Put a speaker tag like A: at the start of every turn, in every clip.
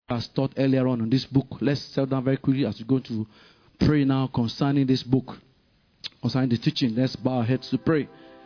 A: As taught earlier on in this book, let's settle down very quickly as we go to pray now concerning this book, concerning the teaching. Let's bow our heads to pray.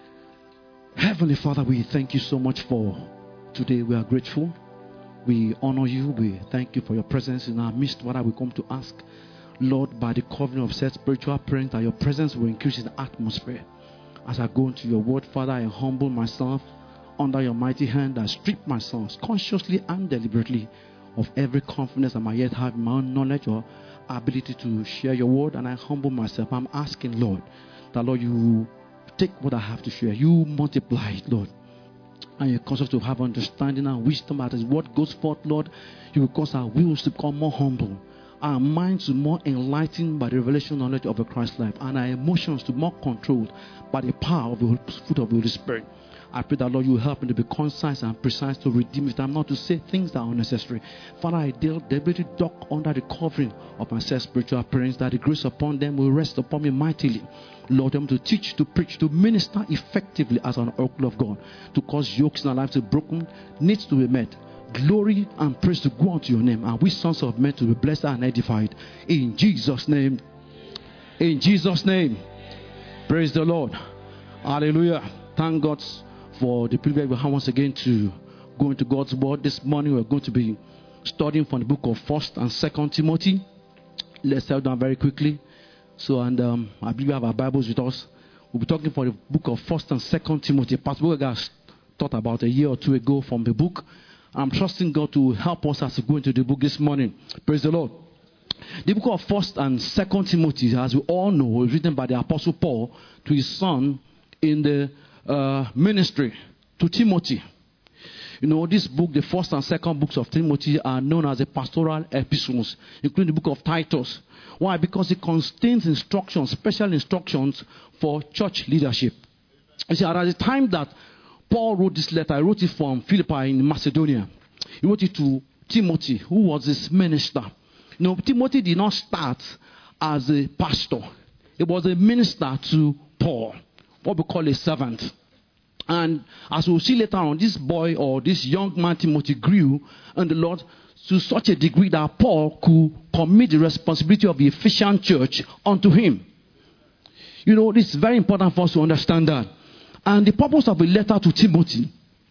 A: Heavenly Father, we thank you so much for today. We are grateful. We honor you. We thank you for your presence in our midst. What we come to ask, Lord, by the covenant of said spiritual parent, that your presence will increase in the atmosphere. As I go into your word, Father, I humble myself under your mighty hand. I strip myself consciously and deliberately of every confidence I might yet have in my own knowledge or ability to share your word, and I humble myself. I'm asking, Lord, that, Lord, you take what I have to share. You multiply it, Lord. And you cause us to have understanding and wisdom as His word goes forth, Lord. You will cause our wills to become more humble, our minds to more enlightened by the revelation knowledge of a Christ life, and our emotions to more controlled by the power of the fruit of the Holy Spirit. I pray that, Lord, you will help me to be concise and precise, to redeem it. I'm not to say things that are unnecessary. Father, I deliberately duck under the covering of my spiritual parents, that the grace upon them will rest upon me mightily. Lord, them to teach, to preach, to minister effectively as an oracle of God, to cause yokes in our lives to be broken, needs to be met. Glory and praise to go unto your name, and we sons of men to be blessed and edified. In Jesus' name. In Jesus' name. Praise the Lord. Hallelujah. Thank God for the privilege we have once again to go into God's word. This morning we're going to be studying from the book of 1st and 2nd Timothy. Let's settle down very quickly. So, I believe we have our Bibles with us. We'll be talking for the book of 1st and 2nd Timothy. Pastor Boga taught about a year or two ago from the book. I'm trusting God to help us as we go into the book this morning. Praise the Lord. The book of 1st and 2nd Timothy, as we all know, was written by the Apostle Paul to his son in the ministry, to Timothy. You know, this book, the 1st and 2nd books of Timothy, are known as the pastoral epistles, including the book of Titus. Why? Because it contains instructions, special instructions for church leadership. You see, at the time that Paul wrote this letter, he wrote it from Philippi in Macedonia. He wrote it to Timothy, who was his minister. You know, Timothy did not start as a pastor. He was a minister to Paul, what we call a servant. And as we'll see later on, this boy or this young man Timothy grew in the Lord to such a degree that Paul could commit the responsibility of the Ephesian church unto him. You know, this is very important for us to understand that. And the purpose of the letter to Timothy,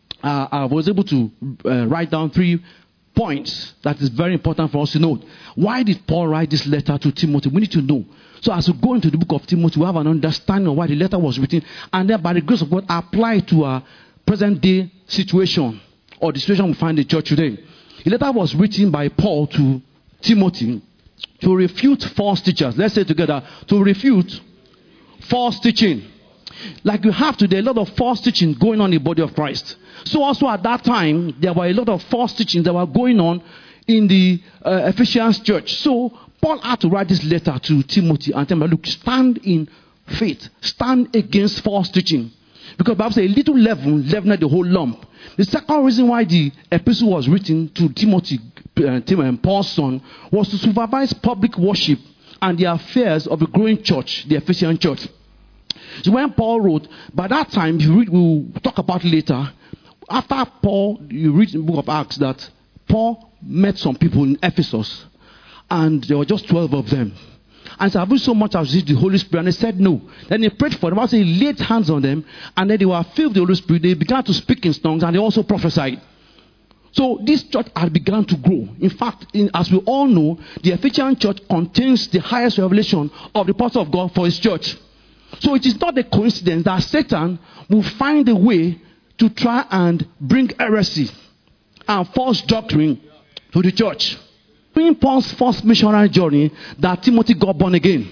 A: I was able to write down 3 points that is very important for us to note. Why did Paul write this letter to Timothy? We need to know. So as we go into the book of Timothy, we have an understanding of why the letter was written, and then by the grace of God, apply it to our present day situation or the situation we find in the church today. The letter was written by Paul to Timothy to refute false teachers. Let's say together, to refute false teaching. Like you have today, a lot of false teaching going on in the body of Christ. So also at that time, there were a lot of false teachings that were going on in the Ephesians church. So Paul had to write this letter to Timothy and tell him, look, stand in faith. Stand against false teaching. Because the Bible says a little leaven leavened the whole lump. The second reason why the epistle was written to Timothy, Paul's son, was to supervise public worship and the affairs of the growing church, the Ephesian church. So when Paul wrote, by that time, we'll talk about it later. After Paul, you read in the book of Acts that Paul met some people in Ephesus, and there were just 12 of them. And so, have you so much as the Holy Spirit? And they said no. Then he prayed for them. I say he laid hands on them, and then they were filled with the Holy Spirit. They began to speak in tongues, and they also prophesied. So this church had begun to grow. In fact, as we all know, the Ephesian church contains the highest revelation of the power of God for his church. So it is not a coincidence that Satan will find a way to try and bring heresy and false doctrine to the church. During Paul's first missionary journey, that Timothy got born again.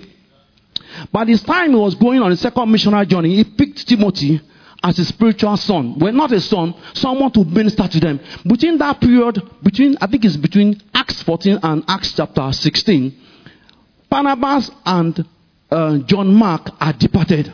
A: By this time he was going on a second missionary journey, he picked Timothy as a spiritual son. Well, not a son, someone to minister to them. Between that period, I think it's between Acts 14 and Acts chapter 16, Barnabas and John Mark are departed.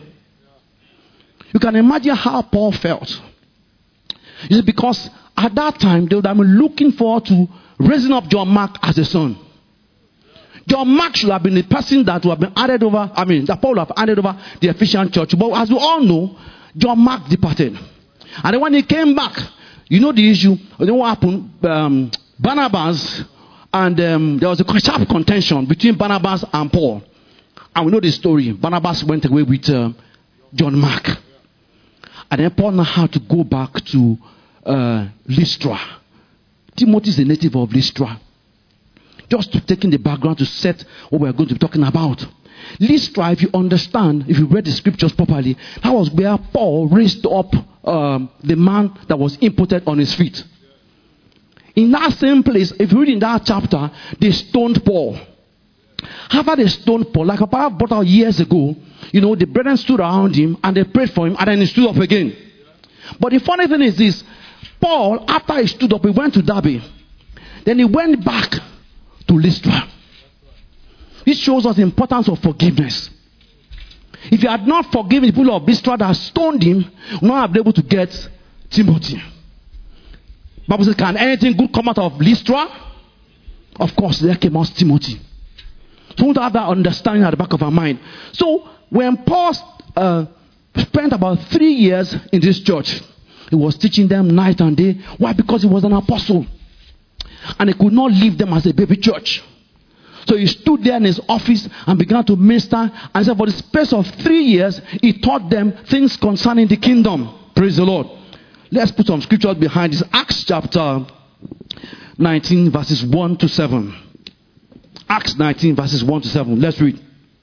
A: You can imagine how Paul felt. It's because at that time they would have been looking forward to raising up John Mark as a son. John Mark should have been the person that would have been added over, that Paul would have added over the Ephesian church. But as we all know, John Mark departed. And then when he came back, you know the issue, you know what happened? Barnabas And there was a sharp contention between Barnabas and Paul. And we know the story. Barnabas went away with John Mark. And then Paul now had to go back to Lystra. Timothy is a native of Lystra. Just to take in the background to set what we're going to be talking about. Lystra, if you understand, if you read the scriptures properly, that was where Paul raised up the man that was impotent on his feet. In that same place, if you read in that chapter, they stoned Paul. After they stoned Paul, like about years ago, the brethren stood around him and they prayed for him, and then he stood up again. But the funny thing is this: Paul, after he stood up, he went to Derbe. Then he went back to Lystra. This shows us the importance of forgiveness. If he had not forgiven the people of Lystra that stoned him, he would not have been able to get Timothy. The Bible says, can anything good come out of Lystra? Of course, there came out Timothy. So we have that understanding at the back of our mind. So when Paul spent about 3 years in this church, he was teaching them night and day. Why? Because he was an apostle. And he could not leave them as a baby church. So he stood there in his office and began to minister. And said for the space of 3 years, he taught them things concerning the kingdom. Praise the Lord. Let's put some scriptures behind this. Acts chapter 19 verses 1 to 7. Acts 19 verses 1 to 7. Let's read.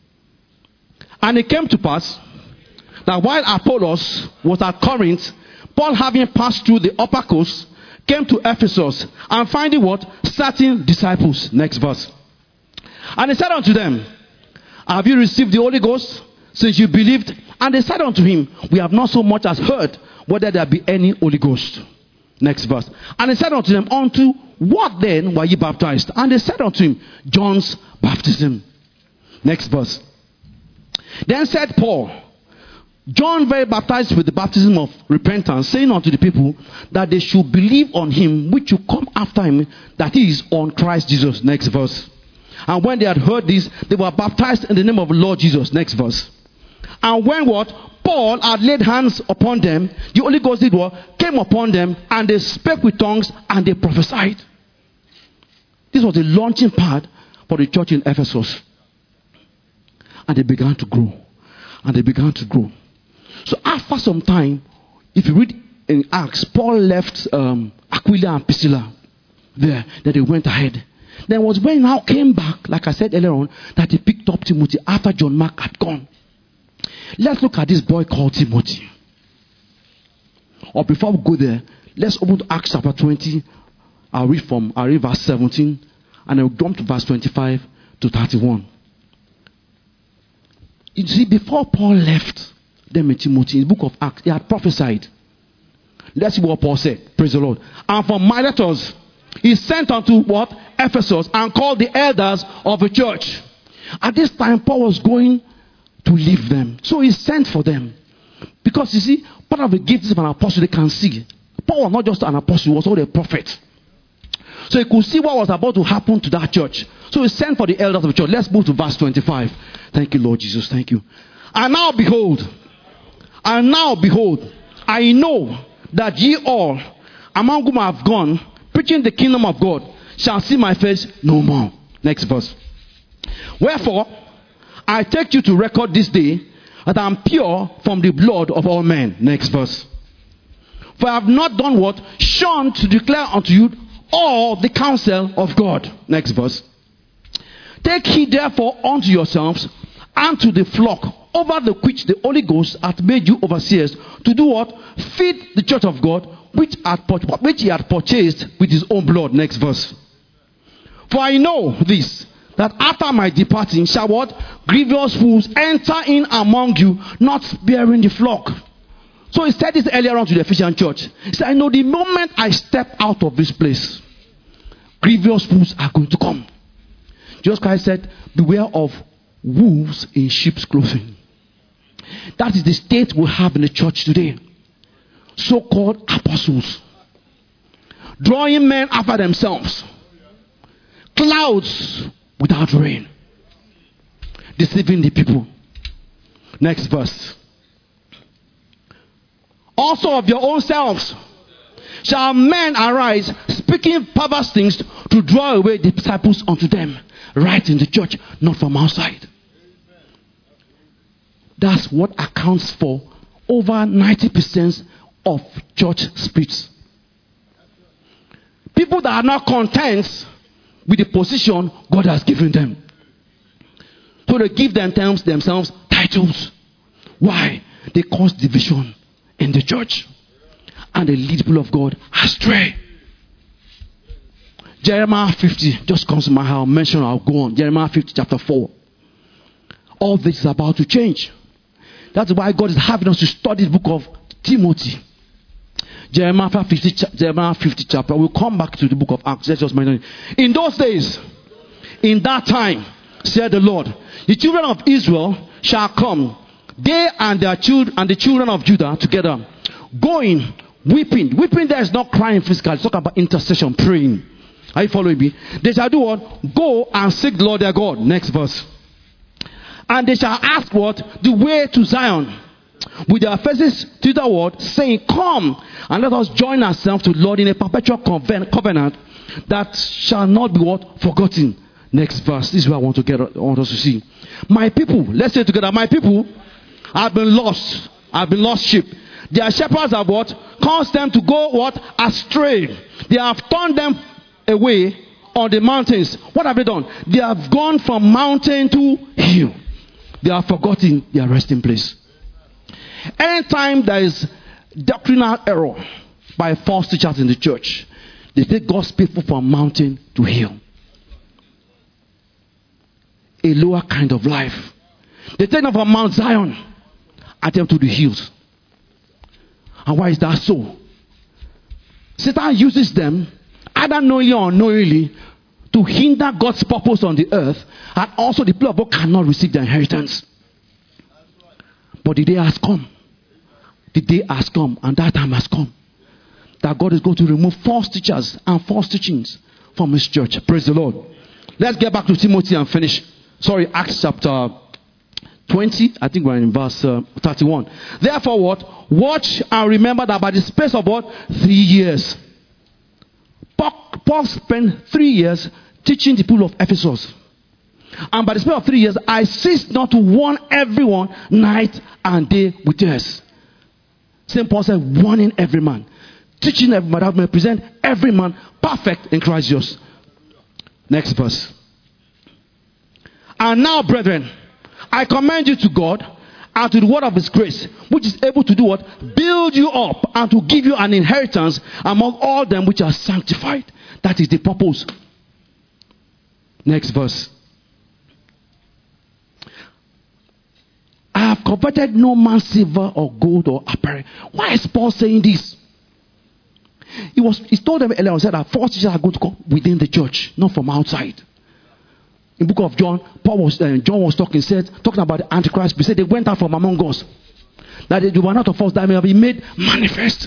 A: And it came to pass that while Apollos was at Corinth, Paul, having passed through the upper coast, came to Ephesus, and finding what? Certain disciples. Next verse. And he said unto them, have you received the Holy Ghost since you believed? And they said unto him, we have not so much as heard whether there be any Holy Ghost. Next verse. And he said unto them, unto what then were ye baptized? And they said unto him, John's baptism. Next verse. Then said Paul, John very baptized with the baptism of repentance, saying unto the people that they should believe on him which should come after him, that is, on Christ Jesus. Next verse. And when they had heard this, they were baptized in the name of the Lord Jesus. Next verse. And when what? Paul had laid hands upon them, the Holy Ghost did what? Came upon them, and they spake with tongues, and they prophesied. This was the launching pad for the church in Ephesus. And they began to grow. And they began to grow. So after some time, if you read in Acts, Paul left Aquila and Priscilla there. Then they went ahead. Then was when he now came back, like I said earlier on, that he picked up Timothy after John Mark had gone. Let's look at this boy called Timothy. Or before we go there, let's open to Acts chapter 20. I'll read verse 17, and I'll jump to verse 25 to 31. You see, before Paul left them in Timothy, in the book of Acts, he had prophesied. Let's see what Paul said. Praise the Lord. And from Miletus, he sent unto what? Ephesus, and called the elders of the church. At this time, Paul was going to leave them. So he sent for them. Because you see, part of the gifts of an apostle they can see. Paul was not just an apostle, he was also a prophet. So he could see what was about to happen to that church. So he sent for the elders of the church. Let's move to verse 25. Thank you, Lord Jesus. Thank you. And now behold, I know that ye all, among whom I have gone, preaching the kingdom of God, shall see my face no more. Next verse. Wherefore, I take you to record this day that I am pure from the blood of all men. Next verse. For I have not done what? Shunned to declare unto you all the counsel of God. Next verse. Take heed therefore unto yourselves and to the flock, over the which the Holy Ghost hath made you overseers, to do what? Feed the church of God, which he had purchased with his own blood. Next verse. For I know this, that after my departing shall what? Grievous fools enter in among you, not sparing the flock. So he said this earlier on to the Ephesian church. He said, I know the moment I step out of this place, grievous fools are going to come. Jesus Christ said, beware of wolves in sheep's clothing. That is the state we have in the church today. So-called apostles, drawing men after themselves, clouds without rain, deceiving the people. Next verse. Also of your own selves shall men arise, speaking perverse things to draw away the disciples unto them. Right in the church, not from outside. That's what accounts for over 90% of church splits. People that are not content with the position God has given them. So they give themselves titles. Why? They cause division in the church. And they lead people of God astray. Jeremiah 50 just comes to my heart. I'll mention, I'll go on. Jeremiah 50 chapter 4. All this is about to change. That's why God is having us to study the book of Timothy. Jeremiah 50 chapter. We'll come back to the book of Acts. Let's just mention it. In those days, in that time, said the Lord, the children of Israel shall come, they and their children and the children of Judah together, going, weeping. Weeping there is not crying physically. It's talking about intercession, praying. Are you following me? They shall do what? Go and seek the Lord their God. Next verse. And they shall ask what? The way to Zion. With their faces to the word, saying, come and let us join ourselves to the Lord in a perpetual covenant that shall not be what? Forgotten. Next verse. This is what I want us to see. My people, let's say together, my people have been lost. Have been lost sheep. Their shepherds have what? Caused them to go what? Astray. They have turned them away on the mountains. What have they done? They have gone from mountain to hill. They have forgotten their resting place. Anytime there is doctrinal error by false teachers in the church, they take God's people from mountain to hill. A lower kind of life. They take them from Mount Zion and them to the hills. And why is that so? Satan uses them, either knowingly or unknowingly, to hinder God's purpose on the earth, and also the people of God cannot receive their inheritance. But the day has come. The day has come, and that time has come, that God is going to remove false teachers and false teachings from His church. Praise the Lord. Let's get back to Timothy and finish. Sorry, Acts chapter 20. I think we're in verse 31. Therefore what? Watch and remember that by the space of what? 3 years. Paul spent 3 years teaching the people of Ephesus. And by the space of 3 years, I ceased not to warn everyone night and day with tears. St. Paul said, warning every man. Teaching every man that may present every man perfect in Christ Jesus. Next verse. And now, brethren, I commend you to God and to the word of His grace, which is able to do what? Build you up and to give you an inheritance among all them which are sanctified. That is the purpose. Next verse. I have coveted no man's silver or gold or apparel. Why is Paul saying this? He told them earlier, said that false teachers are going to come within the church, not from outside. In the book of John, John was talking about the Antichrist. He said they went out from among us. That they were not of us, that may have been made manifest.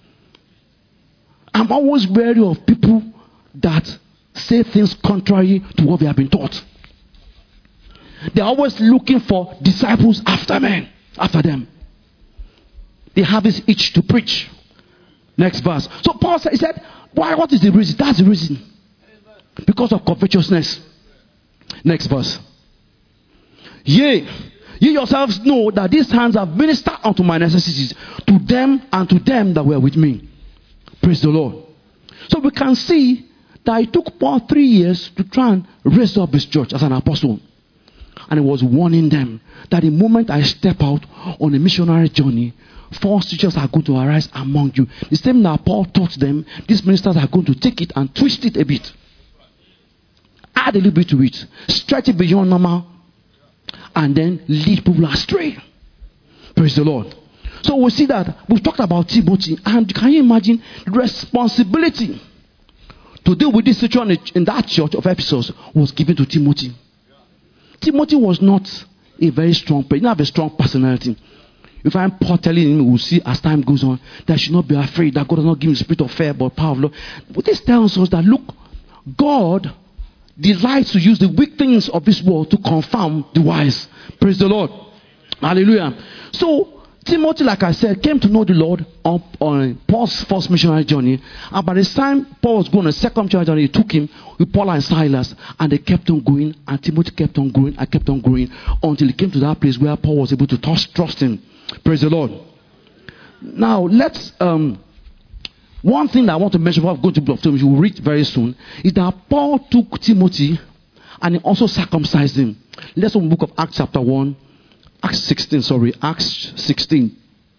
A: I'm always wary of people that say things contrary to what we have been taught. They're always looking for disciples after them. They have this itch to preach. Next verse. So Paul said, he said, why? What is the reason? That's the reason. Because of covetousness. Next verse. Yea, ye yourselves know that these hands have ministered unto my necessities, to them and to them that were with me. Praise the Lord. So we can see that it took Paul 3 years to try and raise up his church as an apostle. And he was warning them that the moment I step out on a missionary journey, false teachers are going to arise among you. The same that Paul taught them, these ministers are going to take it and twist it a bit. Add a little bit to it. Stretch it beyond normal. And then lead people astray. Praise the Lord. So we see that we've talked about Timothy. And can you imagine the responsibility to deal with this situation in that church of Ephesus was given to Timothy. Timothy was not a very strong person. He didn't have a strong personality. You find Paul telling him, we'll see as time goes on, that he should not be afraid, that God does not give him the spirit of fear, but power of love. But this tells us that, look, God delights to use the weak things of this world to confound the wise. Praise the Lord. Hallelujah. So, Timothy, like I said, came to know the Lord on Paul's first missionary journey. And by the time Paul was going on a second missionary journey, he took him with Paul and Silas. And they kept on going. And Timothy kept on growing and kept on growing until he came to that place where Paul was able to trust him. Praise the Lord. Now, let's... one thing that I want to mention before I go to the book of Timothy, we'll read very soon, is that Paul took Timothy and he also circumcised him. Let's open the book of Acts chapter 1. Acts 16.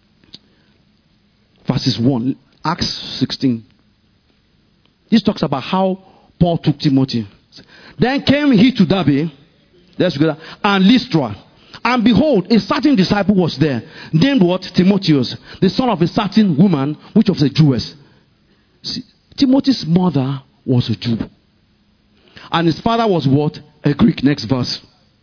A: Verses 1. Acts 16. This talks about how Paul took Timothy. Then came he to Derbe, and Lystra. And behold, a certain disciple was there, named what? Timotheus, the son of a certain woman, which was a Jewess. See, Timothy's mother was a Jew. And his father was what? A Greek. Next verse.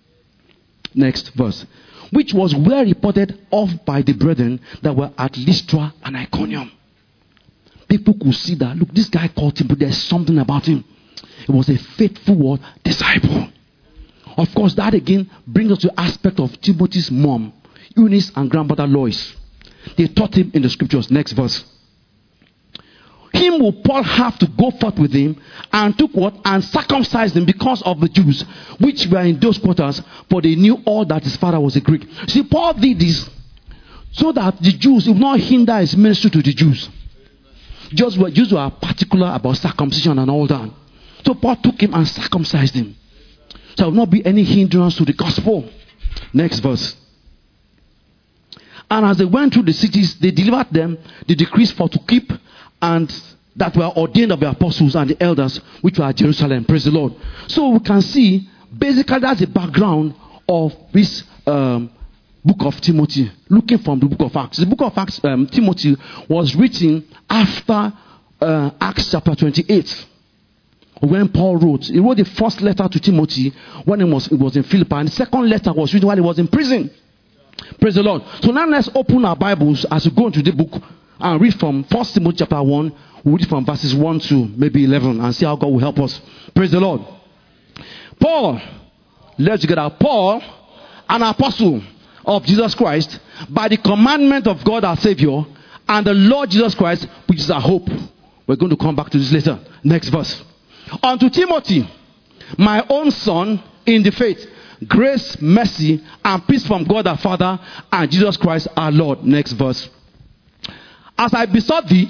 A: Which was well reported of by the brethren that were at Lystra and Iconium. People could see that, look, this guy called Timothy, there's something about him. He was a faithful disciple. Of course, that again brings us to the aspect of Timothy's mom, Eunice, and grandmother Lois. They taught him in the scriptures. Next verse. Him will Paul have to go forth with him and took what? And circumcised him because of the Jews which were in those quarters, for they knew all that his father was a Greek. See, Paul did this so that the Jews would not hinder his ministry to the Jews. Jews were particular about circumcision and all that. So Paul took him and circumcised him. So there will not be any hindrance to the gospel. Next verse. And as they went through the cities, they delivered them the decrees for to keep, and that were ordained of the apostles and the elders which were at Jerusalem. Praise the Lord. So we can see, basically that's the background of this book of Timothy. Looking from the book of Acts. The book of Acts, Timothy, was written after Acts chapter 28. When Paul wrote. He wrote the first letter to Timothy when he was in Philippi. And the second letter was written while he was in prison. Praise the Lord. So now let's open our Bibles as we go into the book and read from 1 Timothy chapter 1. We'll read from verses 1 to maybe 11 and see how God will help us. Praise the Lord. Paul, let's together. Paul, an apostle of Jesus Christ, by the commandment of God our Savior, and the Lord Jesus Christ, which is our hope. We're going to come back to this later. Next verse. Unto Timothy, my own son in the faith, grace, mercy, and peace from God our Father and Jesus Christ our Lord. Next verse. As I besought thee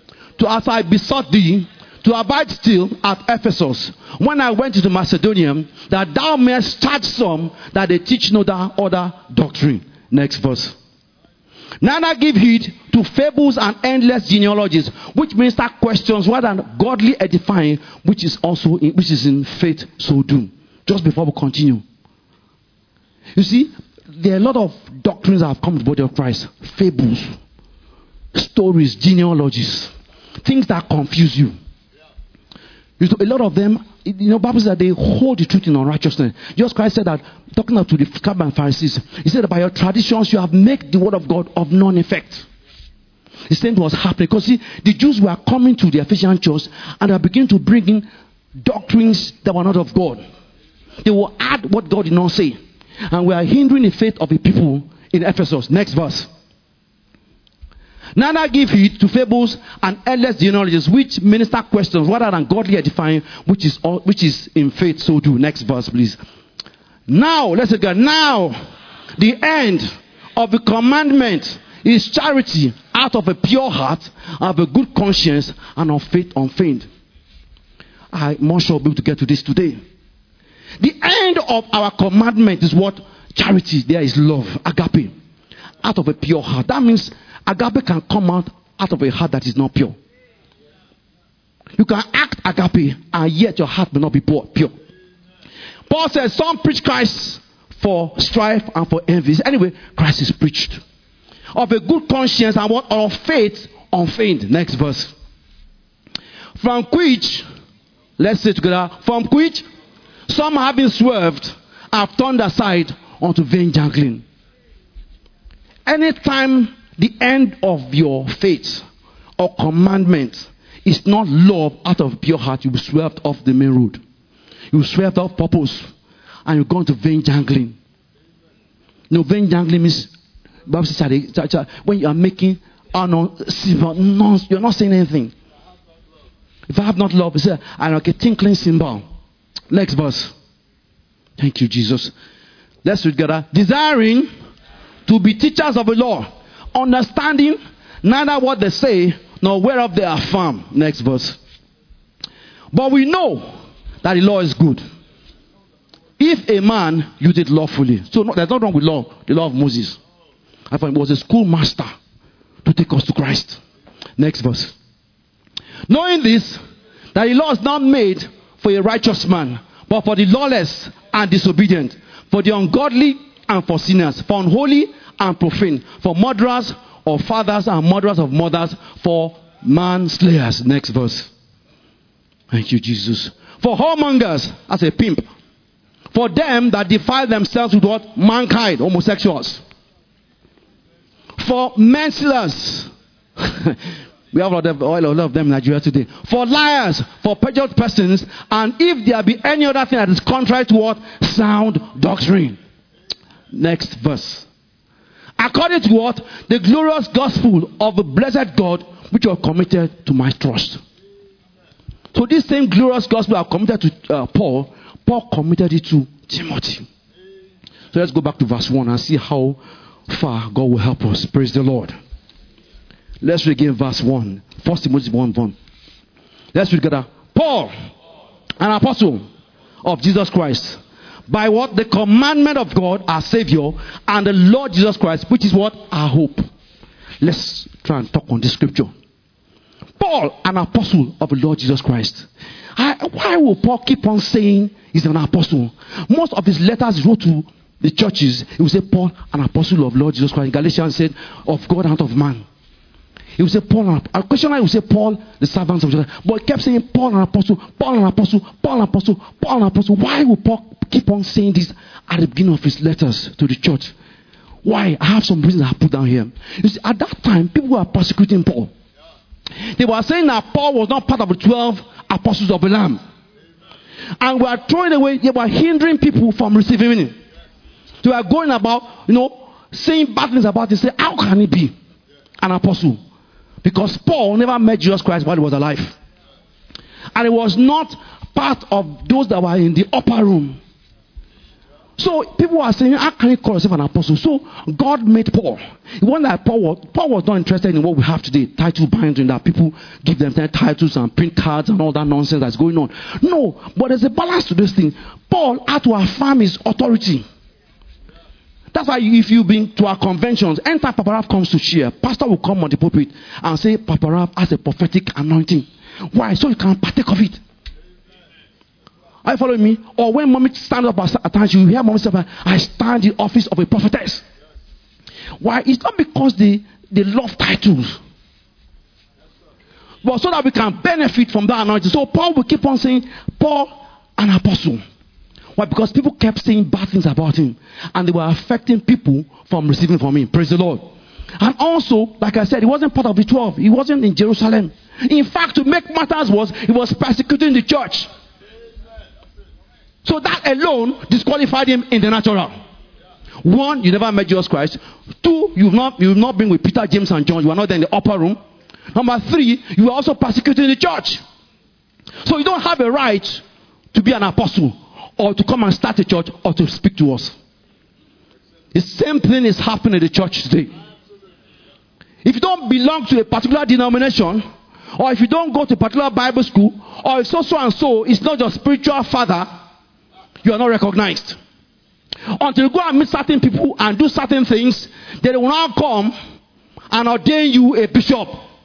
A: to abide still at Ephesus, when I went into Macedonia, that thou mayest charge some that they teach no other doctrine. Next verse. Neither give heed to fables and endless genealogies, which means that questions rather than godly edifying, which is in faith so do. Just before we continue, you see, there are a lot of doctrines that have come to the body of Christ. Fables, stories, genealogies, things that confuse you. A lot of them, Bible says that they hold the truth in unrighteousness. Jesus Christ said that, talking to the scribes and Pharisees, he said that by your traditions you have made the word of God of none effect. The same was happening because see, the Jews were coming to the Ephesian church and they were beginning to bring in doctrines that were not of God. They will add what God did not say, and we are hindering the faith of the people in Ephesus. Next verse. Neither give heed to fables and endless genealogies, which minister questions rather than godly edifying, which is in faith so do. Next verse, please. Now, let's go. Now, the end of the commandment is charity out of a pure heart, of a good conscience, and of faith unfeigned. I'm not sure we'll be able to get to this today. The end of our commandment is what? Charity. There is love, agape, out of a pure heart. That means agape can come out of a heart that is not pure. You can act agape and yet your heart may not be pure. Paul says some preach Christ for strife and for envy. Anyway, Christ is preached. Of a good conscience and what? Of faith unfeigned. Next verse. From which, let's say together, from which some having swerved have turned aside unto vain jangling. Anytime the end of your faith or commandment is not love out of pure heart, you will swerve off the main road. You will swerve off purpose and you go into vain jangling. Vain jangling means Bible says, when you are making you're not saying anything. If I have not love, it's like a tinkling cymbal. Next verse. Thank you, Jesus. Let's read together. Desiring to be teachers of the law, understanding neither what they say nor whereof they are firm. Next verse. But we know that the law is good, if a man use it lawfully. So there's nothing wrong with law, the law of Moses. I thought it was a schoolmaster to take us to Christ. Next verse. Knowing this, that the law is not made for a righteous man, but for the lawless and disobedient, for the ungodly and for sinners, for unholy and profane, for murderers of fathers and murderers of mothers, for manslayers. Next verse. Thank you, Jesus. For whoremongers, as a pimp. For them that defile themselves with what? Mankind, homosexuals. For manslers. We have a lot of them in Nigeria today. For liars, for perjured persons, and if there be any other thing that is contrary to what? Sound doctrine. Next verse. According to what? The glorious gospel of the blessed God, which are committed to my trust. So this same glorious gospel I committed to Paul committed it to Timothy. So let's go back to verse 1 and see how far God will help us. Praise the Lord. Let's read again verse 1. 1 Timothy 1:1. Let's read together. Paul, an apostle of Jesus Christ, by what? The commandment of God, our Savior, and the Lord Jesus Christ, which is what? Our hope. Let's try and talk on this scripture. Paul, an apostle of the Lord Jesus Christ. Why will Paul keep on saying he's an apostle? Most of his letters he wrote to the churches, he will say, Paul, an apostle of Lord Jesus Christ. In Galatians said, of God and of man. He will say, Paul, a question I will say, Paul, the servant of Jesus. But he kept saying, Paul, an apostle, Paul, an apostle, Paul, an apostle, Paul, an apostle. Why will Paul keep on saying this at the beginning of his letters to the church? Why? I have some reasons I put down here. You see, at that time, people were persecuting Paul. They were saying that Paul was not part of the 12 apostles of the Lamb. And were throwing away, they were hindering people from receiving him. They were going about, saying bad things about him. Say, how can he be an apostle? Because Paul never met Jesus Christ while he was alive. And he was not part of those that were in the upper room. So people are saying, how can he call himself an apostle? So God made Paul. It wasn't that Paul was not interested in what we have today, title binding, that people give them titles and print cards and all that nonsense that's going on. No, but there's a balance to this thing. Paul had to affirm his authority. That's why if you've been to our conventions, anytime Papa Ralph comes to share, pastor will come on the pulpit and say, Papa Ralph has a prophetic anointing. Why? So you can partake of it. Are you following me? Or when mommy stands up at times, you hear mommy say, I stand in the office of a prophetess. Why? It's not because they love titles, but so that we can benefit from that anointing. So Paul will keep on saying, Paul, an apostle. Why? Because people kept saying bad things about him, and they were affecting people from receiving from him. Praise the Lord. And also, like I said, he wasn't part of the 12. He wasn't in Jerusalem. In fact, to make matters worse, he was persecuting the church. So that alone disqualified him in the natural. One, you never met Jesus Christ. Two, you've not been with Peter, James, and John. You are not there in the upper room. Number three, you are also persecuting the church. So you don't have a right to be an apostle, or to come and start a church, or to speak to us. The same thing is happening in the church today. If you don't belong to a particular denomination, or if you don't go to a particular Bible school, or if so and so is not your spiritual father, you are not recognized. Until you go and meet certain people and do certain things, they will now come and ordain you a bishop.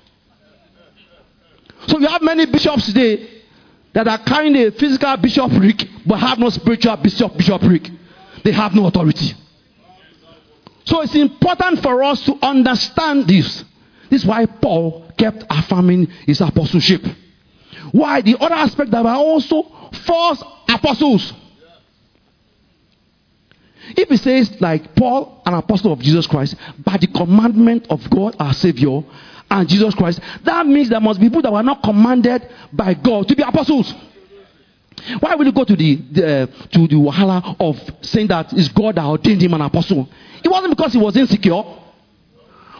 A: So you have many bishops today that are carrying a physical bishopric but have no spiritual bishopric. They have no authority. So it's important for us to understand this. This is why Paul kept affirming his apostleship. Why? The other aspect, that were also false apostles. If he says, like Paul, an apostle of Jesus Christ, by the commandment of God our Savior and Jesus Christ, that means there must be people that were not commanded by God to be apostles. Why will you go to the wahala of saying that it's God that ordained him an apostle? It wasn't because he was insecure.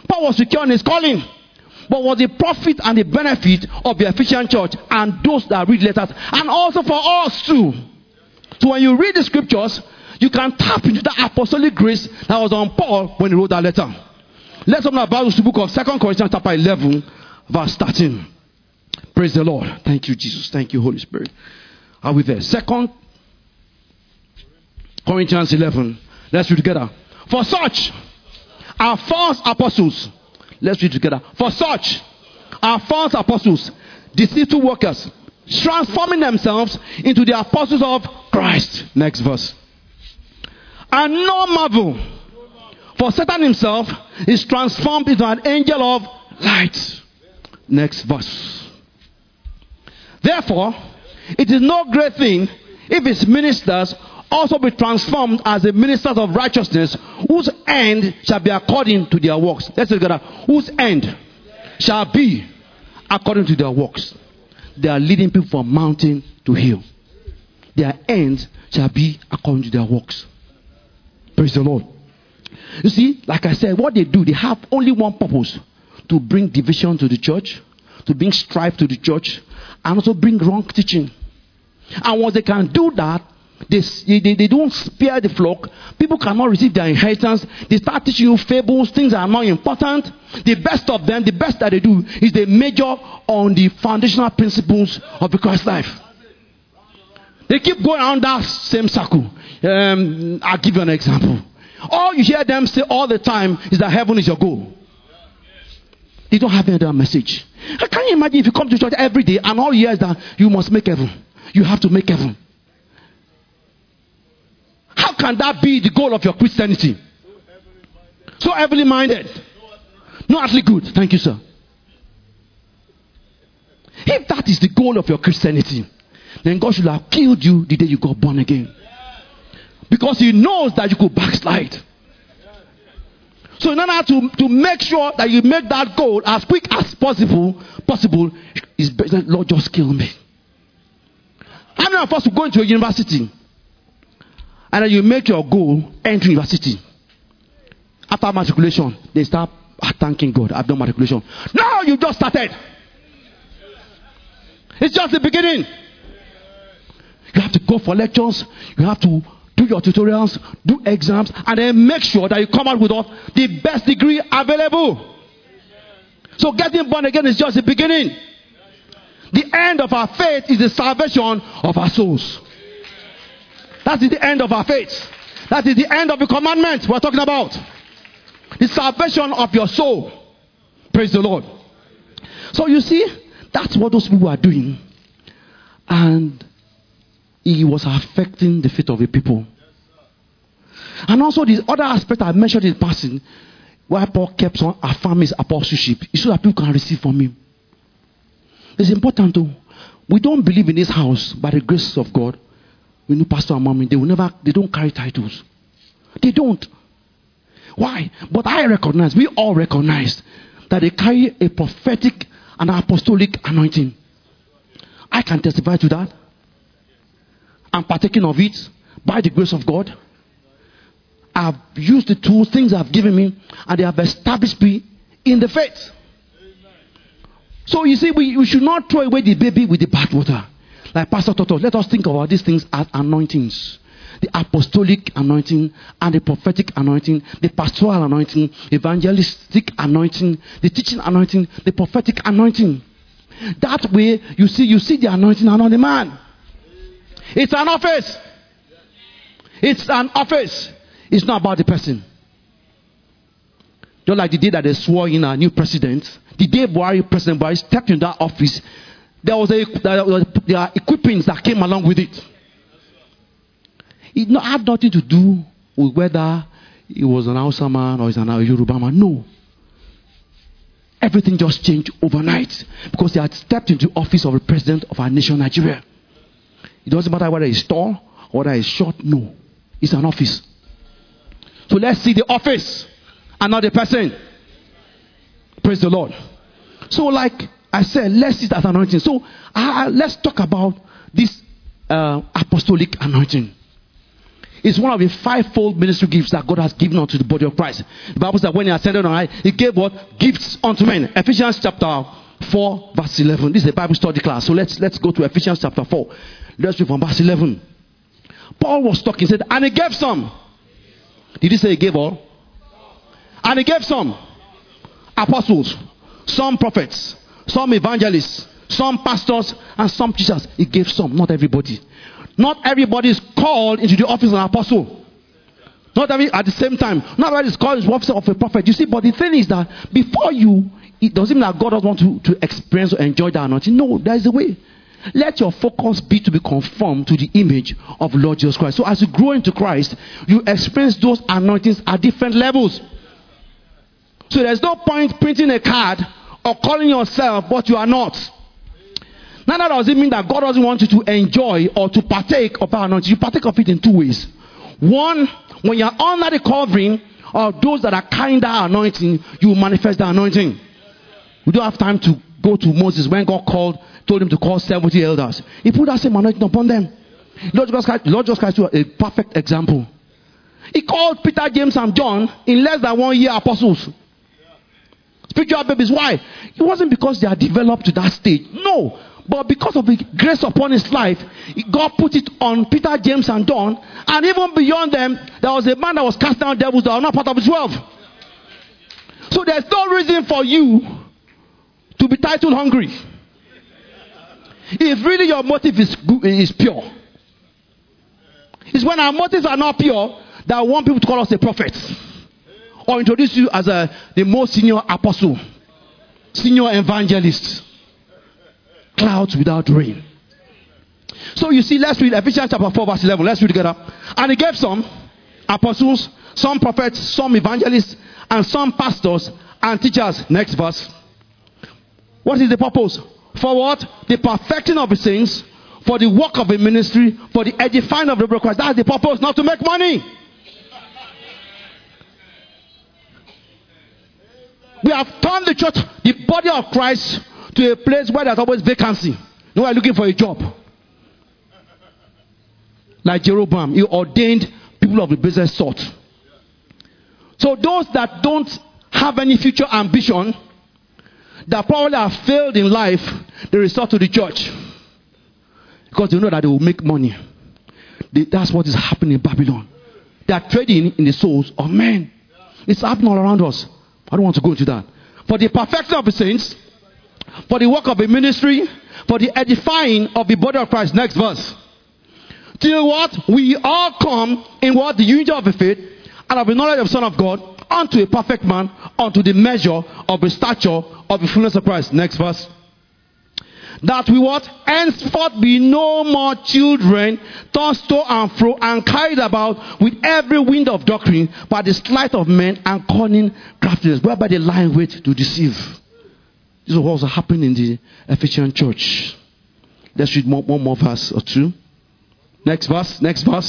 A: Paul was secure in his calling. But was the profit and the benefit of the Ephesian church and those that read letters, and also for us too. So when you read the scriptures, you can tap into the apostolic grace that was on Paul when he wrote that letter. Let's open our Bibles to the book of 2 Corinthians chapter 11, verse 13. Praise the Lord. Thank you, Jesus. Thank you, Holy Spirit. Are we there? 2 Corinthians 11. Let's read together. For such are false apostles. Let's read together. For such are false apostles, deceitful workers, transforming themselves into the apostles of Christ. Next verse. And no marvel, for Satan himself is transformed into an angel of light. Next verse. Therefore, it is no great thing if his ministers also be transformed as the ministers of righteousness, whose end shall be according to their works. Let's say together. Whose end shall be according to their works. They are leading people from mountain to hill. Their end shall be according to their works. Praise the Lord. You see, like I said, what they do, they have only one purpose: to bring division to the church, to bring strife to the church, and also bring wrong teaching. And once they can do that, they don't spare the flock. People cannot receive their inheritance. They start teaching you fables, things that are not important. The best of them, the best that they do, is they major on the foundational principles of the Christ life. They keep going around that same circle. I'll give you an example. All you hear them say all the time is that heaven is your goal. They don't have any other message. Can you imagine if you come to church every day and all you hear is that you must make heaven? You have to make heaven. How can that be the goal of your Christianity? So heavenly minded. No earthly good. Thank you, sir. If that is the goal of your Christianity, then God should have killed you the day you got born again. Because he knows that you could backslide. So in order to make sure that you make that goal as quick as possible, is better, Lord, just kill me. How many of us will go into a university and then you make your goal enter university? After matriculation, they start thanking God. I've done matriculation. No, you just started. It's just the beginning. You have to go for lectures. You have to do your tutorials, do exams, and then make sure that you come out with the best degree available. So getting born again is just the beginning. The end of our faith is the salvation of our souls. That is the end of our faith. That is the end of the commandment we're talking about. The salvation of your soul. Praise the Lord. So you see, that's what those people are doing. And it was affecting the faith of the people. And also the other aspect I mentioned in passing, why Paul kept on affirming his apostleship, is so that people can receive from him. It's important too. We don't believe in this house by the grace of God. We know Pastor and Mommy, they don't carry titles. They don't. Why? But we all recognize that they carry a prophetic and apostolic anointing. I can testify to that. I'm partaking of it by the grace of God. I've used the tools, things I've given me, and they have established me in the faith. So you see, we should not throw away the baby with the bathwater. Like Pastor taught us, let us think about these things as anointings. The apostolic anointing and the prophetic anointing, the pastoral anointing, evangelistic anointing, the teaching anointing, the prophetic anointing. That way, you see the anointing on the man. It's an office. It's an office. It's not about the person. Just like the day that they swore in a new president, the day President Buhari stepped in that office, there are equipments that came along with it. It had nothing to do with whether he was an Hausa man or he's an Yoruba man. No. Everything just changed overnight because he had stepped into the office of the president of our nation, Nigeria. It doesn't matter whether he's tall or whether he's short. No. It's an office. So let's see the office and not the person. Praise the Lord. So like I said, let's see that anointing. So let's talk about this apostolic anointing. It's one of the fivefold ministry gifts that God has given unto the body of Christ. The Bible says that when he ascended on high, he gave what? Gifts unto men. Ephesians chapter 4, verse 11. This is a Bible study class. So let's go to Ephesians chapter 4. Let's read from verse 11. Paul was talking. He said, and he gave some. Did he say he gave all? And he gave some apostles, some prophets, some evangelists, some pastors, and some teachers. He gave some, not everybody. Not everybody is called into the office of an apostle. Not every at the same time. Not everybody is called into the office of a prophet. You see, but the thing is that before you, it doesn't mean that God doesn't want to experience or enjoy that anointing. No, there is a way. Let your focus be to be conformed to the image of Lord Jesus Christ. So as you grow into Christ, you experience those anointings at different levels. So there's no point printing a card or calling yourself what you are not. Now that doesn't mean that God doesn't want you to enjoy or to partake of our anointing. You partake of it in two ways. One, when you're under the covering of those that are carrying that anointing, you manifest the anointing. We don't have time to go to Moses when God told him to call 70 elders. He put that same anointing upon them. Lord Jesus Christ was a perfect example. He called Peter, James, and John in less than 1 year apostles. Spiritual babies. Why? It wasn't because they are developed to that stage. No. But because of the grace upon his life, God put it on Peter, James, and John. And even beyond them, there was a man that was casting out devils that were not part of his 12. So there's no reason for you to be title hungry. If really your motive is pure. It's when our motives are not pure that we want people to call us a prophet. Or introduce you as the most senior apostle. Senior evangelist. Clouds without rain. So you see, let's read Ephesians chapter 4 verse 11. Let's read together. And he gave some apostles, some prophets, some evangelists, and some pastors and teachers. Next verse. What is the purpose? For what? The perfecting of the saints, for the work of the ministry, for the edifying of the body of Christ. That's the purpose, not to make money. We have turned the church, the body of Christ, to a place where there's always vacancy. No one looking for a job. Like Jeroboam, he ordained people of the business sort. So those that don't have any future ambition, that probably have failed in life, they resort to the church. Because they know that they will make money. That's what is happening in Babylon. They are trading in the souls of men. It's happening all around us. I don't want to go into that. For the perfection of the saints, for the work of the ministry, for the edifying of the body of Christ. Next verse. Till what? We all come in what? The unity of the faith and of the knowledge of the Son of God, unto a perfect man, unto the measure of the stature of the fullness of Christ. Next verse. That we what? Henceforth be no more children, tossed to and fro, and carried about with every wind of doctrine, by the sleight of men and cunning craftiness, whereby they lie in wait to deceive. This is what was happening in the Ephesian church. Let's read one more verse or two. Next verse.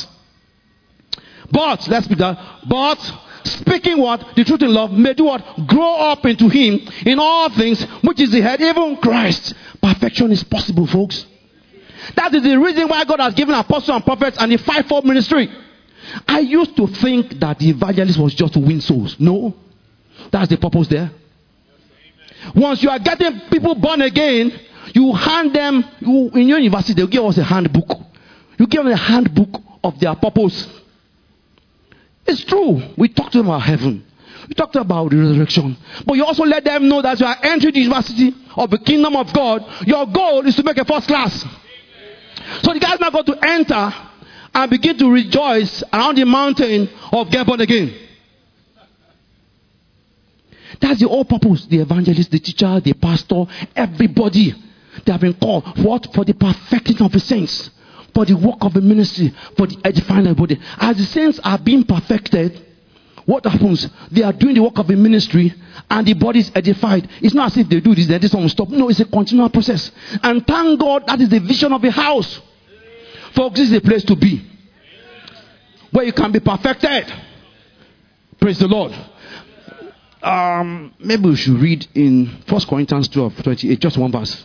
A: But, let's read that. But, speaking what? The truth in love, may do what? Grow up into him in all things, which is the head, even Christ. Perfection is possible, folks. That is the reason why God has given apostles and prophets and the fivefold ministry. I used to think that the evangelist was just to win souls. No. That's the purpose there. Once you are getting people born again, you hand them, in your university, they'll give us a handbook. You give them a handbook of their purpose. It's true. We talk to them about heaven. We talked about the resurrection. But you also let them know that you are entering the university of the kingdom of God. Your goal is to make a first class. So the guy's not going to enter and begin to rejoice around the mountain of get born again. That's the whole purpose. The evangelist, the teacher, the pastor, everybody. They have been called. What? For the perfecting of the saints. For the work of the ministry. For the edifying of the body. As the saints are being perfected, what happens? They are doing the work of the ministry and the body is edified. It's not as if they do this, then this one will stop. No, it's a continual process. And thank God that is the vision of the house. Folks, this is a place to be. Where you can be perfected. Praise the Lord. Maybe we should read in 1 Corinthians 12:28, just one verse.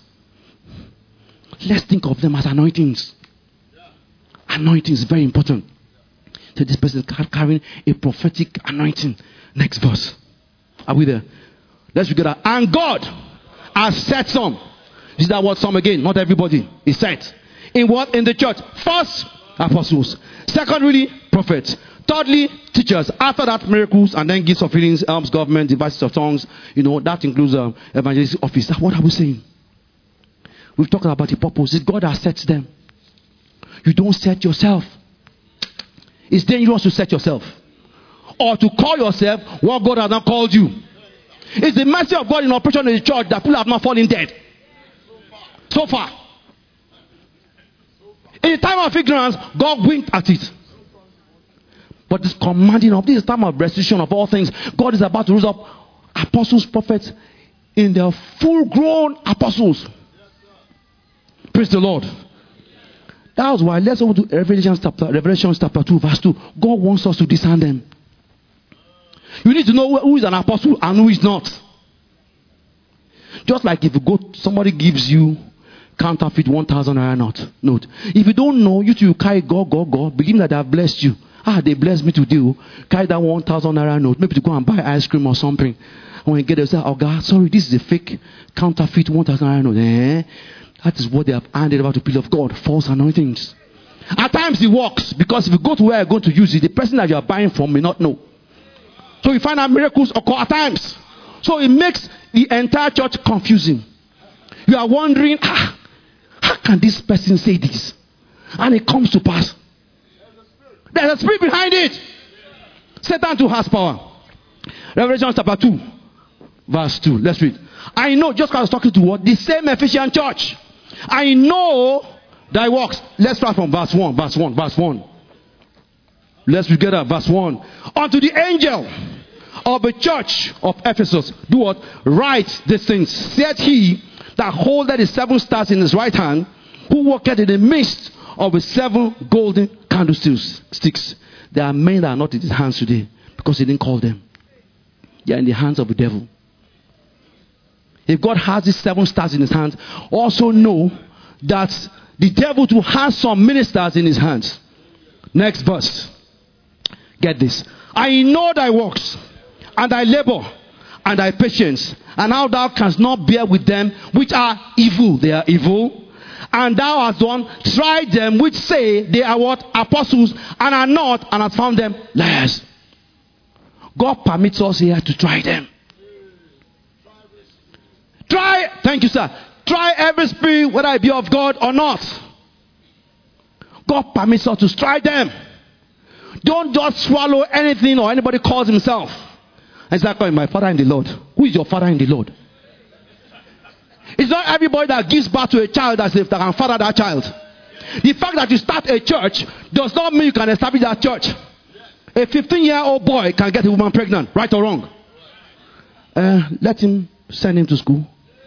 A: Let's think of them as anointings. Anointings, very important. So this person is carrying a prophetic anointing. Next verse. Are we there? Let's read that. And God has set some. Is that what some again? Not everybody is set. In what? In the church. First, apostles. Secondly, prophets. Thirdly, teachers. After that, miracles, and then gifts of healings, helps, government, devices of tongues. That includes evangelistic office. That's what are we saying? We've talked about the purpose. God has set them. You don't set yourself. It's dangerous to set yourself. Or to call yourself what God has not called you. It's the mercy of God in operation in the church that people have not fallen dead. So far. In the time of ignorance, God winked at it. But this commanding of this time of restriction of all things, God is about to raise up apostles, prophets in their full-grown apostles. Praise the Lord. That's why let's go to Revelation chapter 2, verse 2. God wants us to discern them. You need to know who is an apostle and who is not. Just like if somebody gives you counterfeit 1,000 naira note. If you don't know, you carry God, believe that they have blessed you. They blessed me today. Carry that 1,000 naira note, maybe to go and buy ice cream or something. And when you get there, say, oh God, sorry, this is a fake counterfeit 1,000 naira note. That is what they have handed over to people of God. False anointings. At times it works, because if you go to where you're going to use it, the person that you are buying from may not know. So you find out miracles occur at times. So it makes the entire church confusing. You are wondering, how can this person say this? And it comes to pass. There's a spirit behind it. Satan too has power. Revelation chapter 2, verse 2. Let's read. I know, just because I was talking to what? The same Ephesian church. I know thy works. Let's start from verse 1. Verse 1. Let's read together. Verse 1. Unto the angel of the church of Ephesus, do what? Write these things. Said he that holdeth the 7 stars in his right hand, who walketh in the midst of the 7 golden candlesticks. There are men that are not in his hands today because he didn't call them. They are in the hands of the devil. If God has these 7 stars in his hands, also know that the devil too has some ministers in his hands. Next verse. Get this. I know thy works, and thy labor, and thy patience, and how thou canst not bear with them which are evil. They are evil. And thou hast done, tried them which say they are what? Apostles, and are not, and hast found them liars. God permits us here to try them. Thank you, sir. Try every spirit, whether it be of God or not. God permits us to try them. Don't just swallow anything or anybody calls himself. It's like calling my father in the Lord. Who is your father in the Lord? It's not everybody that gives birth to a child that can father that child. The fact that you start a church does not mean you can establish that church. A 15-year-old boy can get a woman pregnant, right or wrong. Let him send him to school.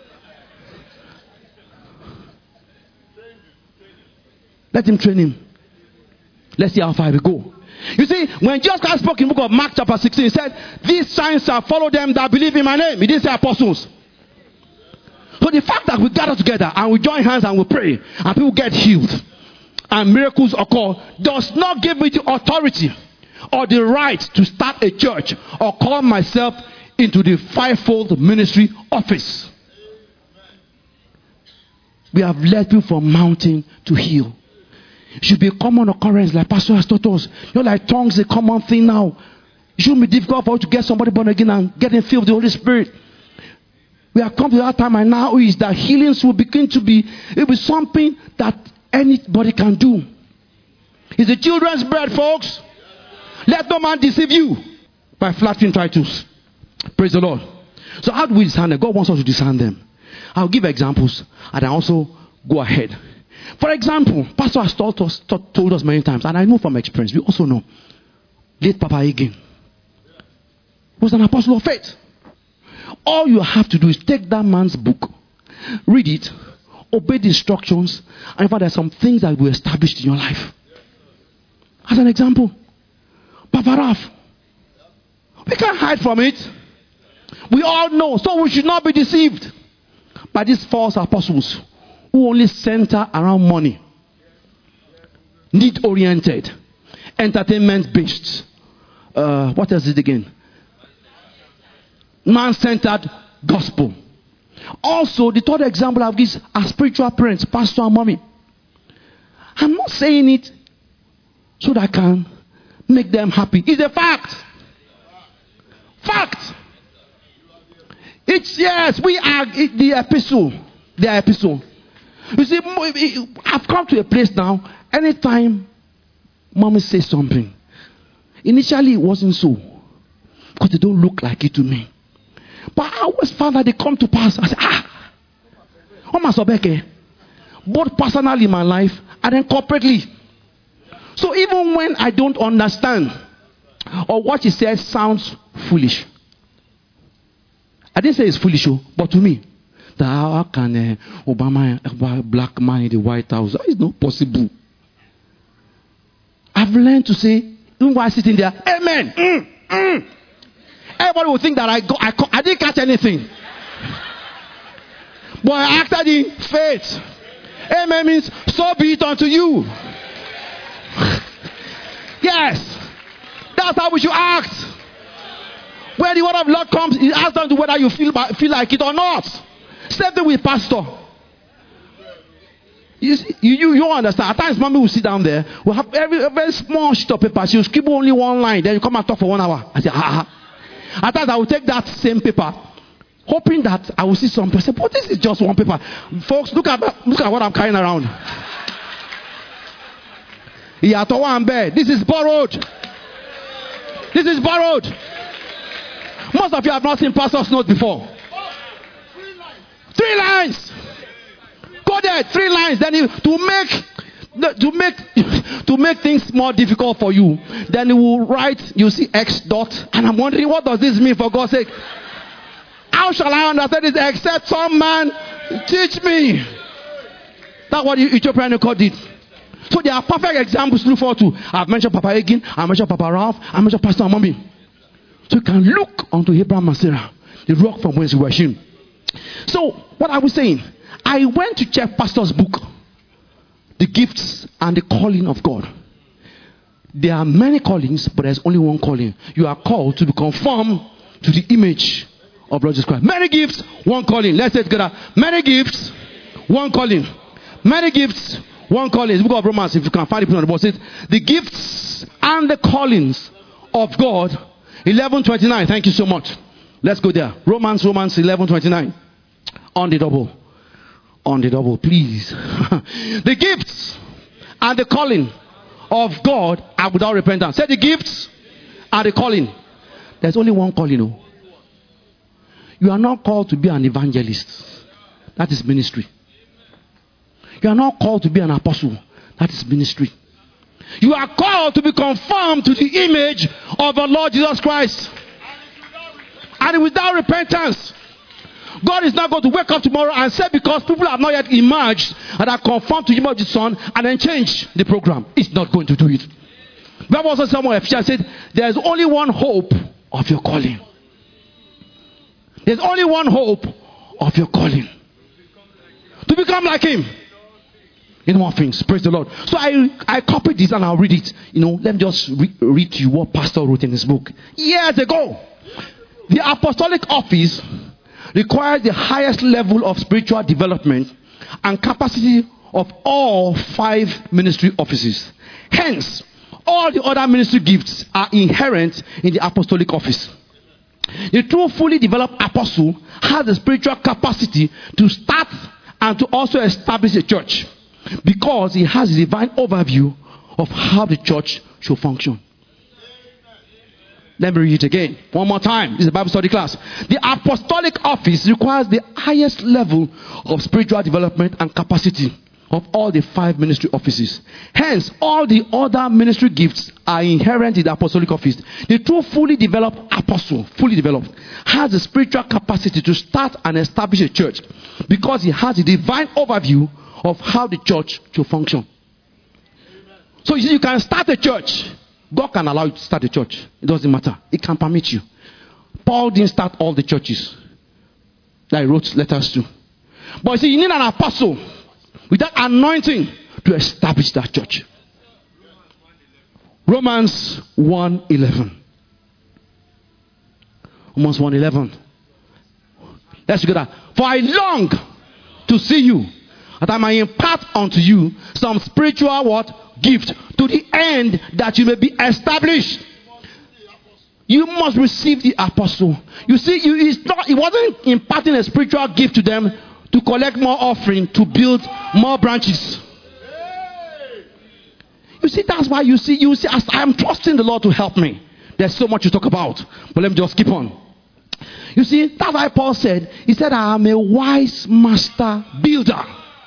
A: Let him train him. Let's see how far we go. You see, when Jesus Christ spoke in the book of Mark chapter 16, he said, these signs shall follow them that believe in my name. He didn't say apostles. So the fact that we gather together and we join hands and we pray and people get healed and miracles occur does not give me the authority or the right to start a church or call myself into the 5-fold ministry office. We have led people from mountain to hill. It should be a common occurrence, like Pastor has taught us. Like tongues, a common thing now. It shouldn't be difficult for you to get somebody born again and get him filled with the Holy Spirit. We have come to that time, and now is that healings will begin to be, it will be something that anybody can do. It's the children's bread, folks. Let no man deceive you by flattering titles. Praise the Lord. So how do we discern them? God wants us to discern them. I'll give examples and I also go ahead. For example, Pastor has told us many times, and I know from experience, we also know, late Papa Hagin was an apostle of faith. All you have to do is take that man's book, read it, obey the instructions, and find there are some things that will be established in your life. As an example, Papa Ralph, we can't hide from it. We all know, so we should not be deceived by these false apostles who only center around money, need-oriented, entertainment based. What is it again? Man-centered gospel. Also, the third example I've given are spiritual parents, pastor and mommy. I'm not saying it so that I can make them happy. It's a fact. Fact. It's yes, we are the epistle. The epistle. You see, I've come to a place now. Anytime mommy says something, initially it wasn't so, because they don't look like it to me. But I always found that they come to pass. I say, both personally in my life and then corporately. So even when I don't understand or what he says sounds foolish, I didn't say it's foolish, but to me, how can Obama, a black man in the White House? That is not possible. I've learned to say, even while sitting there, amen. Everybody will think that I didn't catch anything. But I acted in faith. Amen means, so be it unto you. Yes. That's how we should act. When the word of Lord comes, it asks them to whether you feel like it or not. Same thing with pastor. You understand. At times, mommy will sit down there. We'll have a very small sheet of paper. She'll scribble only one line. Then you come and talk for 1 hour. I say, At times, I will take that same paper, hoping that I will see some person. But this is just one paper. Folks, look at what I'm carrying around. This is borrowed. This is borrowed. Most of you have not seen pastor's notes before. 3 lines. Go there, 3 lines. Then to make things more difficult for you, then you will write, you see X dot, and I'm wondering, what does this mean, for God's sake? How shall I understand this except some man teach me? That's what Ethiopian record did. So there are perfect examples to look forward to. I've mentioned Papa Egin, I mentioned Papa Ralph, I mentioned Pastor and Mommy. So you can look unto Abraham and Sarah, the rock from whence you were hewn. So what I was saying, I went to check Pastor's book, The Gifts and the Calling of God. There are many callings, but there's only one calling. You are called to be conformed to the image of Lord Jesus Christ. Many gifts, one calling. Let's say it together. Many gifts, one calling. Many gifts, one calling. It's the book of Romans, if you can find it on the board. It says, the gifts and the callings of God. 11:29. Thank you so much. Let's go there. Romans 11:29. On the double. On the double, please. The gifts and the calling of God are without repentance. Say the gifts and the calling. There's only one calling. You are not called to be an evangelist. That is ministry. You are not called to be an apostle. That is ministry. You are called to be conformed to the image of the Lord Jesus Christ. And without repentance. God is not going to wake up tomorrow and say, because people have not yet emerged and are conformed to the image of the Son, and then change the program. It's not going to do it. The Bible also somewhere said, there is only one hope of your calling. There's only one hope of your calling. To become like Him. In one things. Praise the Lord. So I copied this and I'll read it. Let me just read to you what Pastor wrote in his book. Years ago, the apostolic office requires the highest level of spiritual development and capacity of all 5 ministry offices. Hence, all the other ministry gifts are inherent in the apostolic office. The true fully developed apostle has the spiritual capacity to start and to also establish a church, because he has a divine overview of how the church should function. Let me read it again. One more time. This is a Bible study class. The apostolic office requires the highest level of spiritual development and capacity of all the 5 ministry offices. Hence, all the other ministry gifts are inherent in the apostolic office. The true fully developed apostle, fully developed, has the spiritual capacity to start and establish a church, because he has a divine overview of how the church should function. So you can start a church. God can allow you to start a church. It doesn't matter. It can permit you. Paul didn't start all the churches that he wrote letters to. But you see, you need an apostle with that anointing to establish that church. Romans 1:11. Romans 1:11. Let's look at that. For I long to see you, that I may impart unto you some spiritual what? Gift, to the end that you may be established. You must receive the apostle. You see, it wasn't imparting a spiritual gift to them to collect more offering, to build more branches. You see, that's why you see, as I am trusting the Lord to help me. There's so much to talk about, but let me just keep on. You see, that's why Paul said, he said, I am a wise master builder.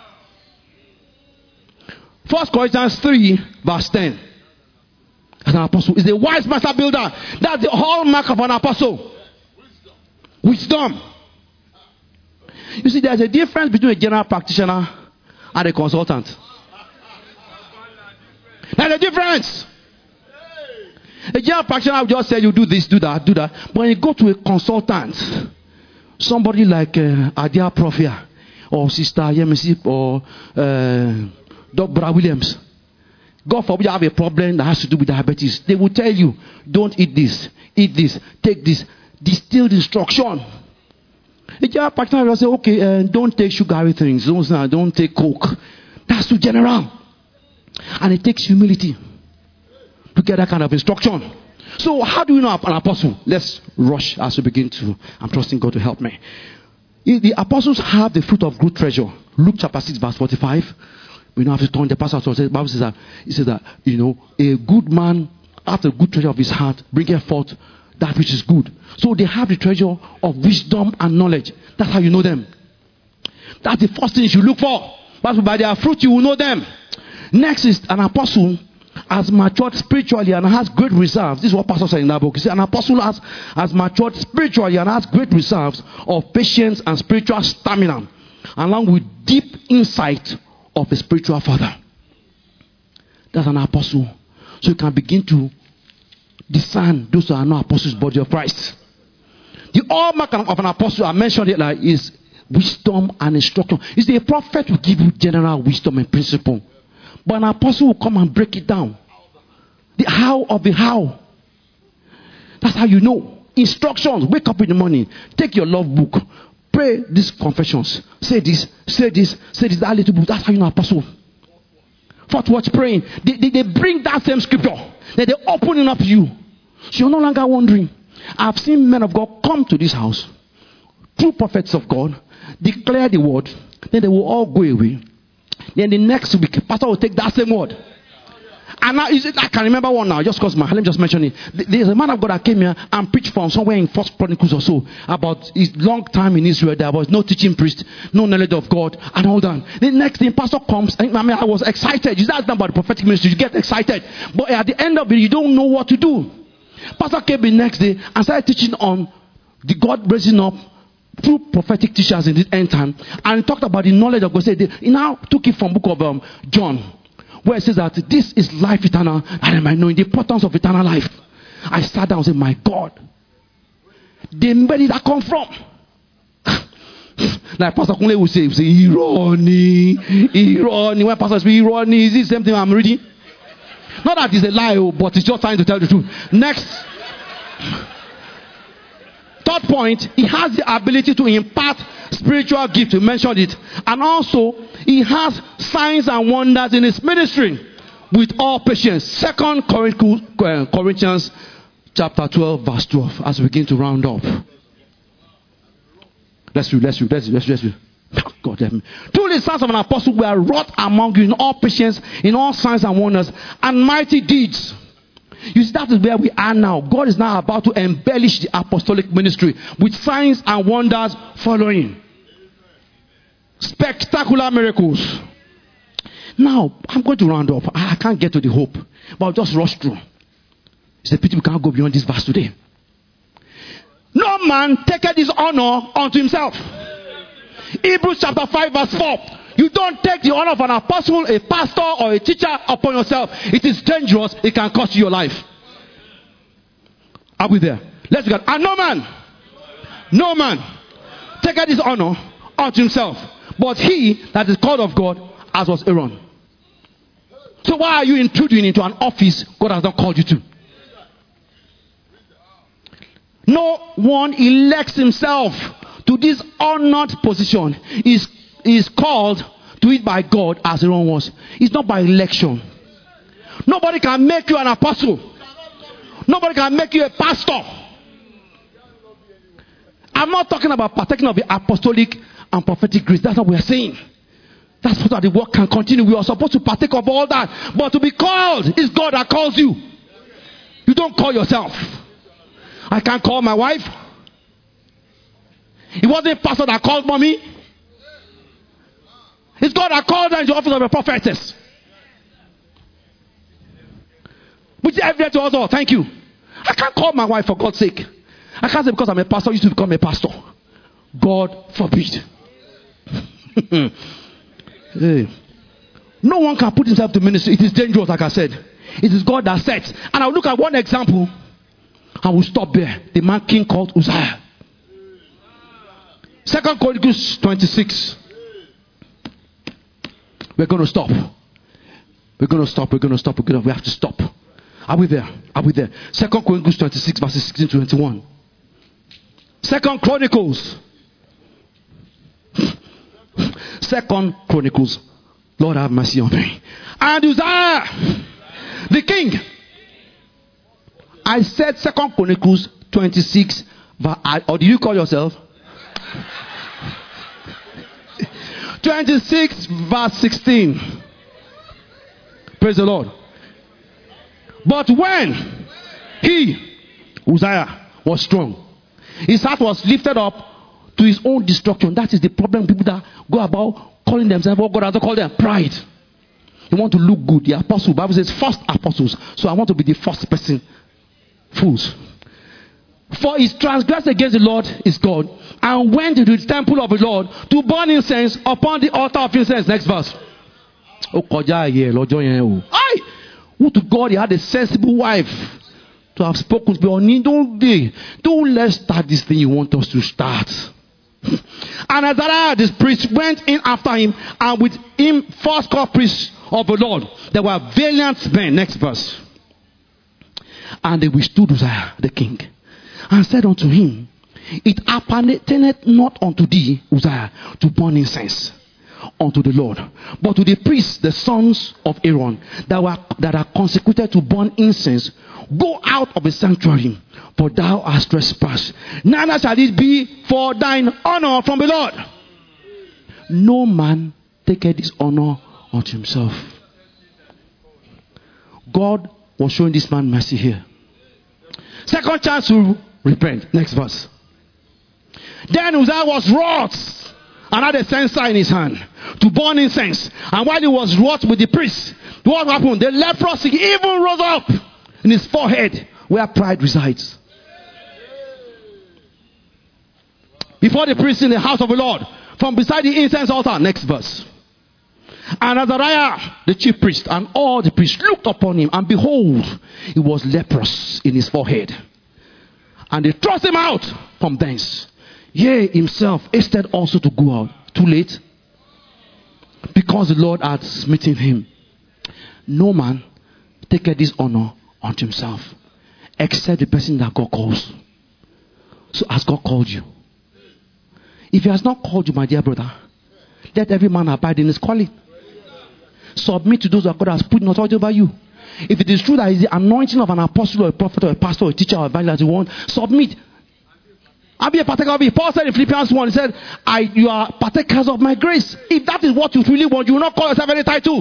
A: 1 Corinthians 3 verse 10. As an apostle is a wise master builder. That's the hallmark of an apostle. Wisdom. You see, there's a difference between a general practitioner and a consultant. There's a difference. A general practitioner will just say you do this, do that, do that. But when you go to a consultant, somebody like Adia Profia or Sister Yemisi or Dr. Williams, God forbid you have a problem that has to do with diabetes. They will tell you, don't eat this, take this, distilled instruction. A general practitioner will say, okay, don't take sugary things, don't take Coke. That's too general. And it takes humility to get that kind of instruction. So how do you know an apostle? Let's rush as we begin to. I'm trusting God to help me. The apostles have the fruit of good treasure. Luke chapter 6 verse 45. We don't have to turn the pastor. The Bible says that, it says that, a good man after the good treasure of his heart bringeth forth that which is good. So they have the treasure of wisdom and knowledge. That's how you know them. That's the first thing you look for. But by their fruit you will know them. Next is an apostle has matured spiritually and has great reserves. This is what Pastor said in that book. He said an apostle has matured spiritually and has great reserves of patience and spiritual stamina, along with deep insight of a spiritual father. That's an apostle. So you can begin to discern those who are not apostles, body of Christ. The hallmark of an apostle, I mentioned it, like, is wisdom and instruction. You see, a prophet will give you general wisdom and principle. But an apostle will come and break it down. The how of the how. That's how you know. Instructions. Wake up in the morning. Take your love book. Pray these confessions. Say this, say this, say this. That little book. That's how you know apostle. Fourth watch praying. They bring that same scripture. Then they open it up to you. So you're no longer wondering. I've seen men of God come to this house. True prophets of God. Declare the word. Then they will all go away. Then the next week, pastor will take that same word. And now, I can remember one now, just because let me just mention it. There's a man of God that came here and preached from somewhere in 1 Chronicles or so about his long time in Israel. There was no teaching priest, no knowledge of God, and all that. The next thing, pastor comes, and I was excited. You start talking about the prophetic ministry, you get excited. But at the end of it, you don't know what to do. Pastor came the next day and started teaching on the God raising up through prophetic teachers in this end time, and talked about the knowledge of God. He now took it from book of John, where it says that this is life eternal, and I might know the importance of eternal life. I sat down and said, my God, where did that come from? Like Pastor Kunle will say, irony. When Pastor says irony, is this the same thing I'm reading? Not that it's a lie, but it's just trying to tell the truth. Next. Third point, he has the ability to impart spiritual gift. We mentioned it. And also, he has signs and wonders in his ministry with all patience. 2 Corinthians chapter 12, verse 12. As we begin to round up. Let's read. God damn me. Truly, the sons of an apostle were wrought among you in all patience, in all signs and wonders, and mighty deeds. You see, that is where we are now. God is now about to embellish the apostolic ministry with signs and wonders following. Spectacular miracles. Now, I'm going to round up. I can't get to the hope, but I'll just rush through. It's a pity we can't go beyond this verse today. No man taketh his honor unto himself. Hebrews chapter 5 verse 4. You don't take the honor of an apostle, a pastor, or a teacher upon yourself. It is dangerous. It can cost you your life. Are we there? Let's look at. And no man taketh his honor unto himself, but he that is called of God, as was Aaron. So why are you intruding into an office God has not called you to? No one elects himself to this honored position. Is called to it by God as Aaron was. It's not by election. Nobody can make you an apostle. Nobody can make you a pastor. I'm not talking about partaking of the apostolic and prophetic grace. That's what we are saying. That's what the work can continue. We are supposed to partake of all that. But to be called, is God that calls you. You don't call yourself. I can't call my wife. It wasn't a pastor that called mommy. It's God that called her into the office of a prophetess. Which is evident to us all. Thank you. I can't call my wife for God's sake. I can't say because I'm a pastor, you should become a pastor. God forbid. Hey. No one can put himself to ministry. It is dangerous, like I said. It is God that sets. And I'll look at one example. I will stop there. The man king called Uzziah. 2 Chronicles 26. We're going to stop. We have to stop. Are we there? 2 Chronicles 26 verses 16 to 21. 2 Chronicles. 2 Chronicles. Lord have mercy on me. And Uzziah, the king. I said 2 Chronicles 26. Or do you call yourself? 26 verse 16. Praise the Lord. But when Uzziah was strong, his heart was lifted up to his own destruction. That is the problem. People that go about calling themselves what God has called them. Pride. They want to look good. The apostle, Bible says first apostles. So I want to be the first person. Fools. For he transgressed against the Lord his God and went into the temple of the Lord to burn incense upon the altar of incense. Next verse. Who to God he had a sensible wife to have spoken to me. Don't let's start this thing you want us to start. And Azariah the priest went in after him, and with him 4 priests of the Lord. There were valiant men. Next verse. And they withstood Uzziah the king, and said unto him, it appertaineth not unto thee, Uzziah, to burn incense unto the Lord, but to the priests, the sons of Aaron, that are consecrated to burn incense. Go out of the sanctuary, for thou hast trespassed. Neither shall it be for thine honor from the Lord. No man taketh his honor unto himself. God was showing this man mercy here. Second chance to repent. Next verse. Then Uzziah was wroth and had a censer in his hand to burn incense. And while he was wroth with the priest, what happened? The leprosy even rose up in his forehead, where pride resides. Before the priest in the house of the Lord, from beside the incense altar. Next verse. And Azariah, the chief priest, and all the priests looked upon him, and behold, he was leprous in his forehead. And they thrust him out from thence. Yea, himself hasted also to go out. Too late. Because the Lord had smitten him. No man taketh this honor unto himself, except the person that God calls. So has God called you? If he has not called you, my dear brother, let every man abide in his calling. Submit to those that God has put in authority over you. If it is true that it's the anointing of an apostle or a prophet or a pastor or a teacher or a evangelist you want, submit. I'll be a partaker of it. Paul said in Philippians 1, he said, you are partakers of my grace. If that is what you really want, you will not call yourself any title.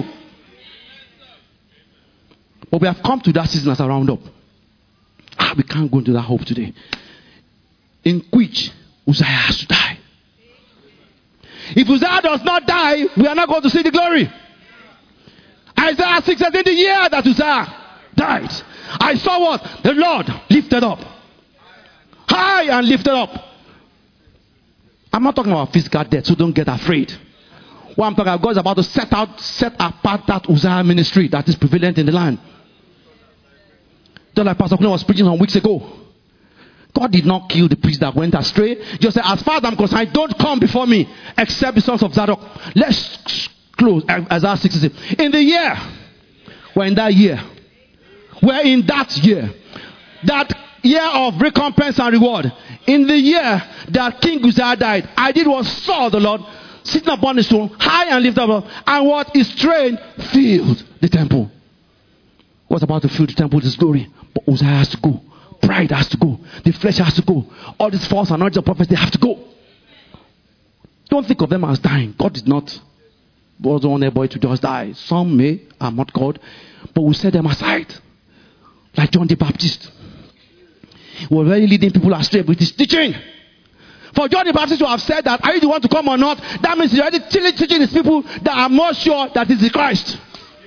A: But we have come to that season as a roundup. We can't go into that hope today. In which Uzziah has to die. If Uzziah does not die, we are not going to see the glory. Isaiah 6 says, in the year that Uzziah died, I saw what? The Lord lifted up. High and lifted up. I'm not talking about physical death, so don't get afraid. What I'm talking about, God is about to set apart that Uzziah ministry that is prevalent in the land. Just like Pastor Quinn was preaching some weeks ago. God did not kill the priest that went astray. Just said, as far as I'm concerned, don't come before me except the sons of Zadok. Let's close Isaiah 66. In the year We're in that year. We're in that year. That year of recompense and reward. In the year that King Uzziah died, I did what saw the Lord sitting upon his throne, high and lifted up, and what his train filled the temple. What's about to fill the temple with his glory? But Uzziah has to go. Pride has to go. The flesh has to go. All these false anointed prophets, they have to go. Don't think of them as dying. God did not want everybody to just die. Some may are not God, but we set them aside. Like John the Baptist. We're already leading people astray with his teaching. For John the Baptist to have said that, are you the one to come or not? That means he's already teaching his people that are more sure that he's the Christ.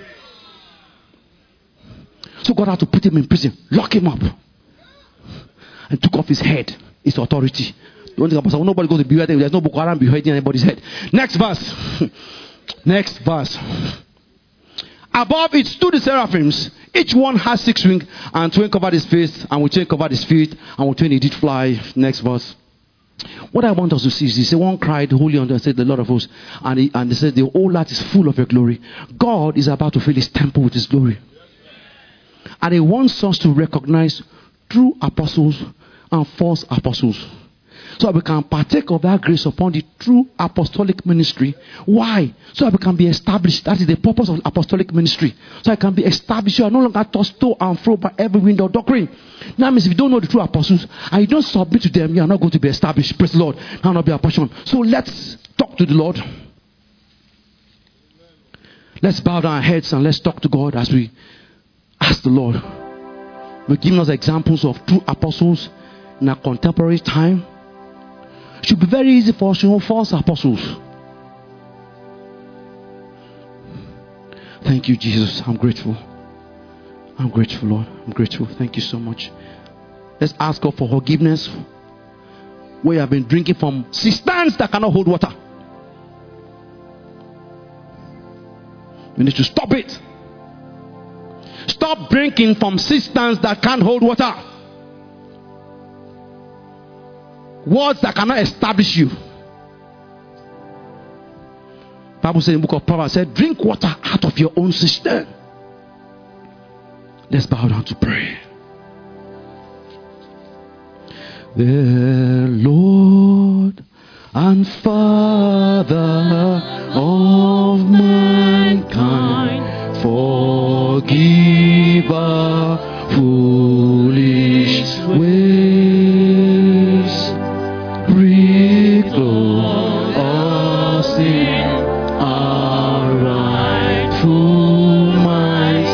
A: So God had to put him in prison, lock him up, and took off his head, his authority. Nobody goes to be beheaded. There's no Boko Haram beheading anybody's head. Next verse. Next verse. Above it stood the seraphims. Each one has 6 wings, and 2 covered his face, and with 2 covered his feet, and with 2 he did fly. Next verse. What I want us to see is this. One cried, holy unto, said the Lord of hosts, and they said, the whole earth is full of your glory. God is about to fill his temple with his glory. And he wants us to recognize true apostles and false apostles. So that we can partake of that grace upon the true apostolic ministry. Why? So that we can be established. That is the purpose of apostolic ministry. So I can be established. You are no longer tossed to and fro by every wind of doctrine. That means if you don't know the true apostles and you don't submit to them, you are not going to be established. Praise the Lord. That will not be our passion. So let's talk to the Lord. Let's bow down our heads and let's talk to God as we ask the Lord. We're giving us examples of true apostles in our contemporary time. It should be very easy for us to know false apostles. Thank you, Jesus. I'm grateful. I'm grateful, Lord. I'm grateful. Thank you so much. Let's ask God for forgiveness. We have been drinking from cisterns that cannot hold water. We need to stop it. Stop drinking from cisterns that can't hold water. Words that cannot establish you. Bible says in the book of Proverbs, said, drink water out of your own cistern. Let's bow down to pray. The Lord and Father of mankind, forgive our foolish ways. Recall us in our rightful minds,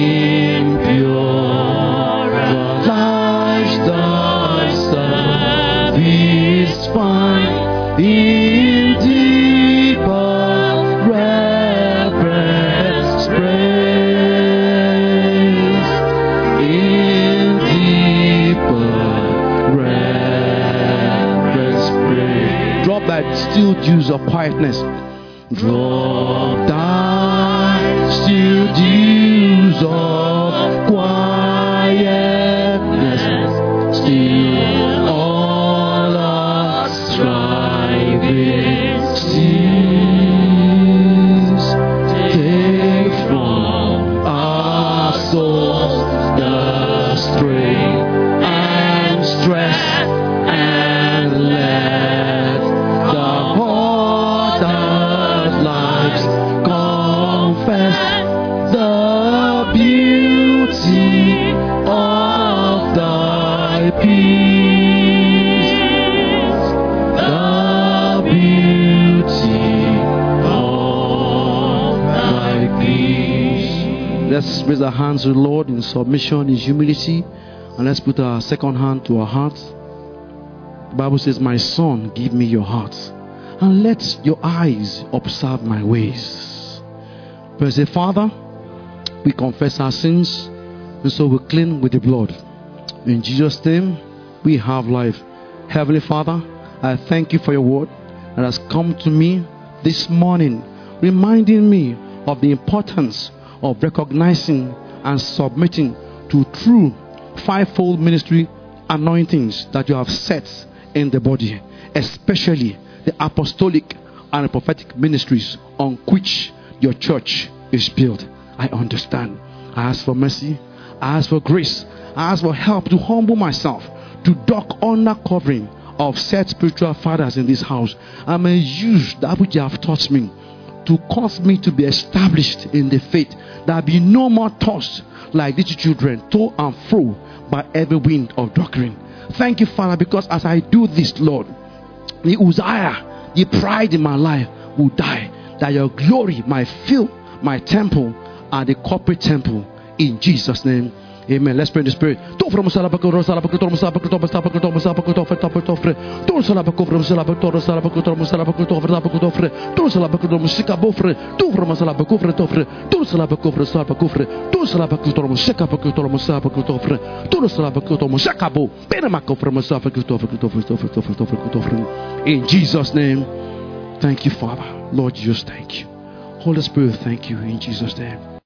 A: impure lives that service find in deeper reverence praise, in deeper reverence praise. Drop that still dews of quietness. Drop thy still dews of quietness, still all our striving cease. Take from our souls the strain and stress, and let the heart of lives confess the beauty of thy peace, the beauty of thy peace. Let's raise our hands to the Lord in submission, in humility, and let's put our second hand to our hearts. The Bible says, my son, give me your heart, and let your eyes observe my ways. Praise the Father, we confess our sins, and so we clean with the blood. In Jesus' name, we have life. Heavenly Father, I thank you for your word that has come to me this morning, reminding me of the importance of recognizing and submitting to true fivefold ministry anointings that you have set in the body, especially the apostolic and prophetic ministries on which your church is built. I understand. I ask for mercy. I ask for grace. I ask for help to humble myself, to duck under covering of said spiritual fathers in this house. I may use that which you have taught me to cause me to be established in the faith, that I be no more tossed like these children, to and fro by every wind of doctrine. Thank you, Father, because as I do this, Lord, the Uzziah, the pride in my life will die, that your glory might fill my temple and the corporate temple. In Jesus' name, amen. Let's pray in the Spirit. In Jesus' name, thank you, Father. Lord Jesus, thank you. Holy Spirit, thank you. In Jesus' name.